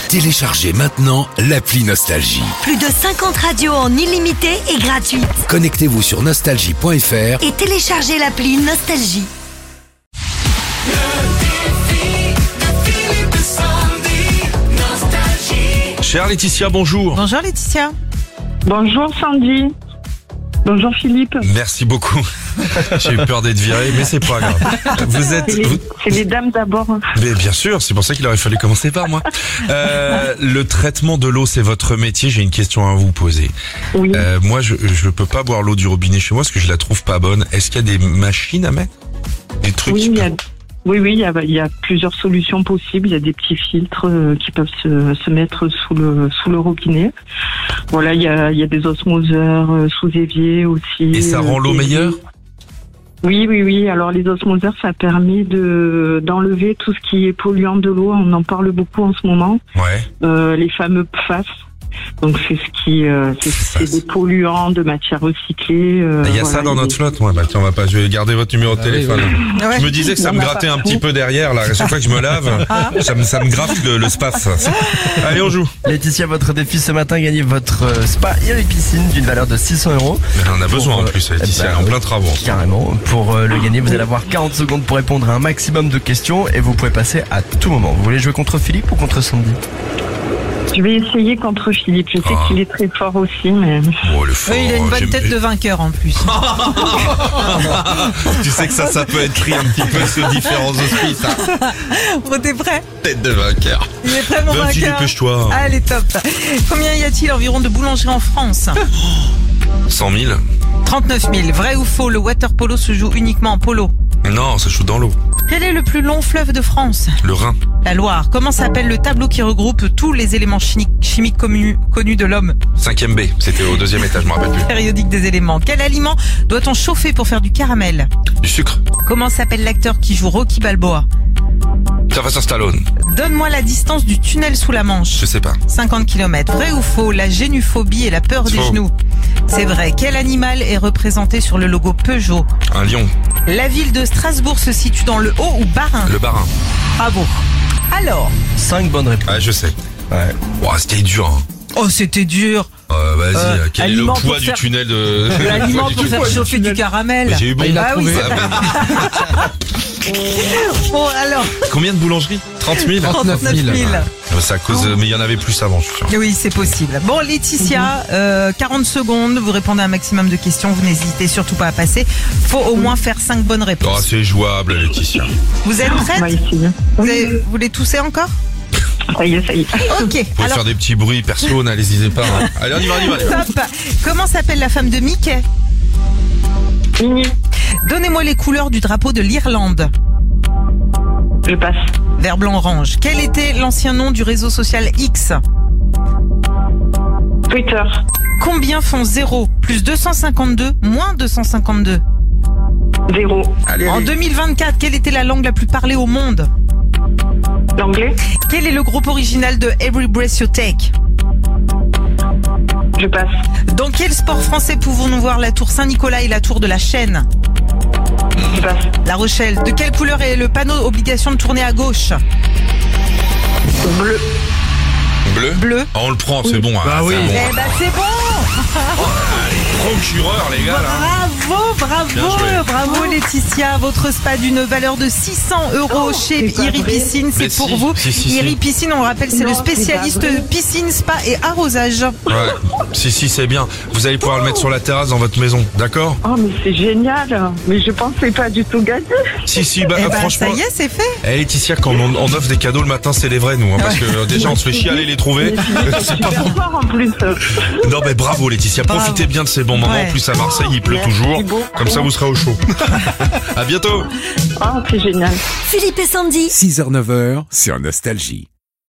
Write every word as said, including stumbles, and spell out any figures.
Téléchargez maintenant l'appli Nostalgie. Plus de cinquante radios en illimité et gratuite. Connectez-vous sur nostalgie point f r Et téléchargez l'appli Nostalgie. Chère Laetitia, bonjour. Bonjour Laetitia. Bonjour Sandy. Bonjour Philippe. Merci beaucoup. J'ai eu peur d'être viré, mais c'est pas grave. Vous êtes... C'est les, vous- c'est les dames d'abord. Mais bien sûr, c'est pour ça qu'il aurait fallu commencer par moi. Euh, le traitement de l'eau, c'est votre métier. J'ai une question à vous poser. Oui. Euh, moi, je je peux pas boire l'eau du robinet chez moi parce que je la trouve pas bonne. Est-ce qu'il y a des machines à mettre? Des trucs Oui, qui il y a, peuvent- oui, oui, il y a, il y a plusieurs solutions possibles. Il y a des petits filtres euh, qui peuvent se, se mettre sous le sous le robinet. Voilà, il y a, il y a des osmoseurs euh, sous évier aussi. Et ça rend euh, l'eau des- meilleure? Oui, oui, oui. Alors les osmoseurs, ça permet de d'enlever tout ce qui est polluant de l'eau. On en parle beaucoup en ce moment. Ouais. Euh, les fameux P F A S. Donc c'est ce qui, euh, c'est, c'est des polluants de matières recyclées. euh, Il y a voilà, ça dans il y a notre flotte. Ouais, bah tiens, on va pas. Je vais garder votre numéro de téléphone. Ouais. Je me disais que ça Il y me en a grattait un partout. petit peu derrière là. À chaque fois que je me lave, ça me ça me gratte le, le spaf. Allez, on joue. Laetitia, votre défi ce matin, gagnez votre euh, spa et piscine d'une valeur de six cents euros. Mais on a besoin en Pour, euh, plus, Laetitia, bah, elle est en plein travaux. Carrément. Pour euh, le gagner, vous allez avoir quarante secondes pour répondre à un maximum de questions et vous pouvez passer à tout moment. Vous voulez jouer contre Philippe ou contre Sandy? Je vais essayer contre Philippe. Je sais Ah. qu'il est très fort aussi, mais Oh, le fort. Oui, il a une bonne j'aime- tête de vainqueur en plus. Tu sais que ça, ça peut être pris un petit peu sous différents auspices. Hein. Bon, t'es prêt? Tête de vainqueur. Il est prêt mon Vas-y, vainqueur. dépêche-toi. Allez, top. Combien y a-t-il environ de boulangeries en France? cent mille? trente-neuf mille. Vrai ou faux, le water polo se joue uniquement en polo? Non, ça shoot dans l'eau. Quel est le plus long fleuve de France? Le Rhin. La Loire. Comment s'appelle le tableau qui regroupe tous les éléments chimiques, chimiques commu- connus de l'homme? cinquième B. C'était au deuxième étage, je me rappelle plus. Périodique des éléments. Quel aliment doit-on chauffer pour faire du caramel? Du sucre. Comment s'appelle l'acteur qui joue Rocky Balboa? Sylvester Stallone. Donne-moi la distance du tunnel sous la Manche. Je sais pas. cinquante kilomètres. Vrai ou faux, la génuphobie est la peur des Faux. genoux? C'est vrai. Quel animal est représenté sur le logo Peugeot? Un lion. La ville de Strasbourg se situe dans le Haut ou Bas-Rhin? Le Bas-Rhin. Bravo. Alors, cinq bonnes réponses. Ah, je sais. Ouais. Ouah, c'était dur. Hein. oh c'était dur. Euh, vas-y, Euh, quel est le aliment poids pour du faire- tunnel de... L'aliment le pour poids faire du chauffer tunnel. du caramel. Mais j'ai eu bon. Ah oui, c'est Ah, bah, Bon alors, Combien de boulangeries? trente mille? trente-neuf mille. C'est à cause de... Mais il y en avait plus avant, je suis sûr. Oui, c'est possible. Bon, Laetitia, euh, quarante secondes, vous répondez à un maximum de questions, vous n'hésitez surtout pas à passer. Faut au moins faire cinq bonnes Oh, réponses. c'est jouable, Laetitia. Vous êtes on va prête? essayer. Vous, Oui, avez- vous voulez tousser encore? ça y est, ça y est. Ok, Vous pouvez alors faire des petits bruits perso, n'hésitez pas. Hein. Allez, on y va, on y va. allez. top. Comment s'appelle la femme de Mickey? Mini, Donnez-moi les couleurs du drapeau de l'Irlande. je passe. Vert, blanc, orange. Quel était l'ancien nom du réseau social X? Twitter, Combien font zéro plus deux cent cinquante-deux moins deux cent cinquante-deux? zéro. Allez, En allez. deux mille vingt-quatre, quelle était la langue la plus parlée au monde? L'anglais, Quel est le groupe original de Every Breath You Take? je passe. Dans quel sport français pouvons-nous voir la tour Saint-Nicolas et la tour de la Chaîne? Je passe. La Rochelle. De quelle couleur est le panneau obligation de tourner à gauche? Bleu, Bleu? Bleu. Ah, on le prend, c'est bon. Hein, Bah oui. c'est bon. Eh ben c'est bon. Procureur, les gars, là. Bravo, Bien bravo, joué. bravo Laetitia. Votre spa d'une valeur de six cents euros chez c'est pas Iri vrai. Piscine, c'est Mais pour si, vous. si, si, si. Iri Piscine, on rappelle, c'est Non, le c'est pas spécialiste vrai. piscine, spa et arrosage. Ouais. Si, si, c'est bien. Vous allez pouvoir le mettre sur la terrasse dans votre maison, d'accord? oh mais c'est génial. Mais je pensais pas du tout gagner. Si, si, bah, Eh euh, ben franchement. ça y est, c'est fait. Eh Laetitia, quand on, on offre des cadeaux le matin, c'est les vrais, nous. Hein, parce que euh, déjà, on se fait chier à aller les trouver. C'est pas Super bon. fort en plus. Non, mais bravo, Laetitia. Bravo. Profitez bien de ces bons moments. Ouais. En plus, à Marseille, il pleut Merci toujours. beaucoup. Comme ça, vous serez au chaud. À bientôt. Oh, c'est génial. Philippe et Sandy. six heures neuf heures sur Nostalgie.